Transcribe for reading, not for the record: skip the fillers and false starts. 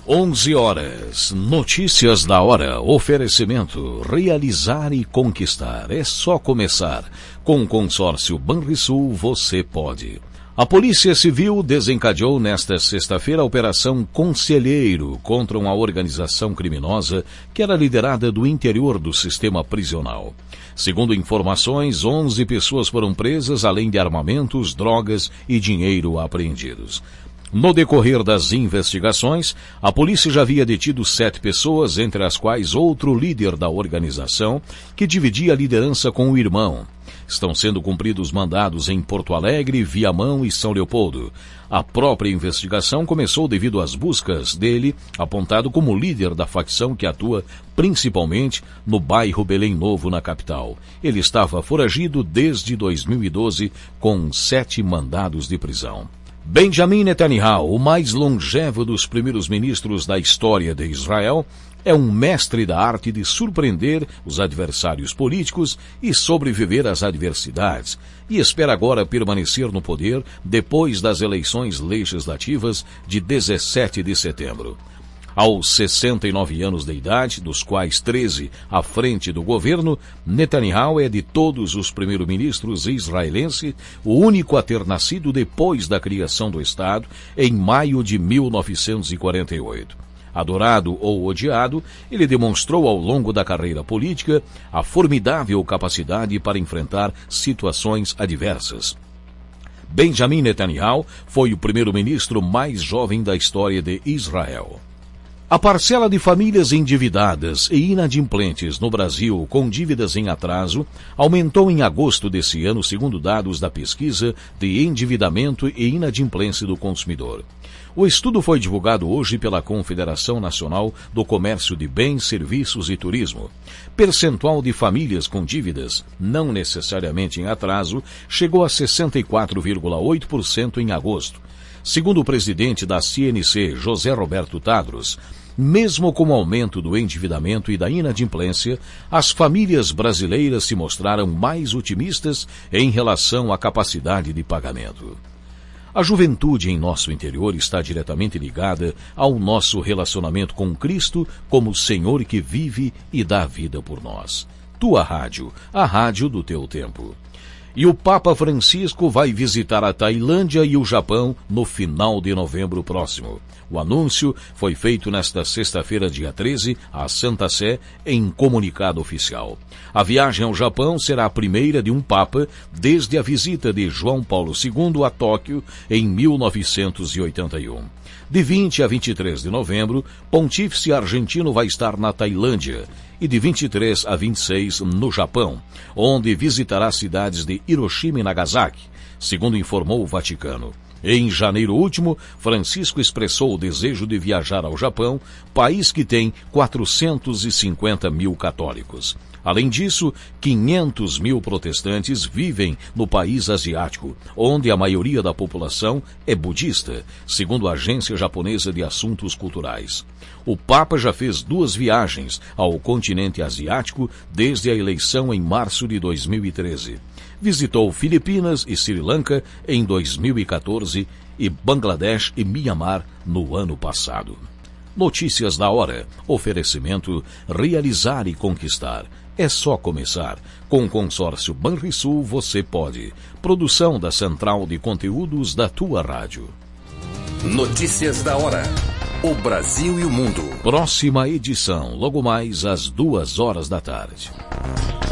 11 horas, notícias da hora, oferecimento, realizar e conquistar, é só começar. Com o consórcio Banrisul você pode. A Polícia Civil desencadeou nesta sexta-feira a Operação Conselheiro contra uma organização criminosa que era liderada do interior do sistema prisional. Segundo informações, 11 pessoas foram presas, além de armamentos, drogas e dinheiro apreendidos. No decorrer das investigações, a polícia já havia detido 7 pessoas, entre as quais outro líder da organização, que dividia a liderança com o irmão. Estão sendo cumpridos mandados em Porto Alegre, Viamão e São Leopoldo. A própria investigação começou devido às buscas dele, apontado como líder da facção que atua principalmente no bairro Belém Novo, na capital. Ele estava foragido desde 2012 com 7 mandados de prisão. Benjamin Netanyahu, o mais longevo dos primeiros ministros da história de Israel, é um mestre da arte de surpreender os adversários políticos e sobreviver às adversidades, e espera agora permanecer no poder depois das eleições legislativas de 17 de setembro. Aos 69 anos de idade, dos quais 13 à frente do governo, Netanyahu é de todos os primeiros-ministros israelenses o único a ter nascido depois da criação do Estado, em maio de 1948. Adorado ou odiado, ele demonstrou ao longo da carreira política a formidável capacidade para enfrentar situações adversas. Benjamin Netanyahu foi o primeiro-ministro mais jovem da história de Israel. A parcela de famílias endividadas e inadimplentes no Brasil com dívidas em atraso aumentou em agosto desse ano, segundo dados da pesquisa de endividamento e inadimplência do consumidor. O estudo foi divulgado hoje pela Confederação Nacional do Comércio de Bens, Serviços e Turismo. Percentual de famílias com dívidas, não necessariamente em atraso, chegou a 64,8% em agosto. Segundo o presidente da CNC, José Roberto Tadros, mesmo com o aumento do endividamento e da inadimplência, as famílias brasileiras se mostraram mais otimistas em relação à capacidade de pagamento. A juventude em nosso interior está diretamente ligada ao nosso relacionamento com Cristo como Senhor que vive e dá vida por nós. Tua rádio, a rádio do teu tempo. E o Papa Francisco vai visitar a Tailândia e o Japão no final de novembro próximo. O anúncio foi feito nesta sexta-feira, dia 13, à Santa Sé, em comunicado oficial. A viagem ao Japão será a primeira de um Papa desde a visita de João Paulo II a Tóquio em 1981. De 20 a 23 de novembro, Pontífice argentino vai estar na Tailândia e de 23 a 26 no Japão, onde visitará as cidades de Hiroshima e Nagasaki, segundo informou o Vaticano. Em janeiro último, Francisco expressou o desejo de viajar ao Japão, país que tem 450 mil católicos. Além disso, 500 mil protestantes vivem no país asiático, onde a maioria da população é budista, segundo a Agência Japonesa de Assuntos Culturais. O Papa já fez 2 viagens ao continente asiático desde a eleição em março de 2013. Visitou Filipinas e Sri Lanka em 2014 e Bangladesh e Mianmar no ano passado. Notícias da hora. Oferecimento realizar e conquistar. É só começar. Com o consórcio Banrisul você pode. Produção da Central de Conteúdos da tua rádio. Notícias da hora. O Brasil e o mundo. Próxima edição, logo mais às 2 horas da tarde.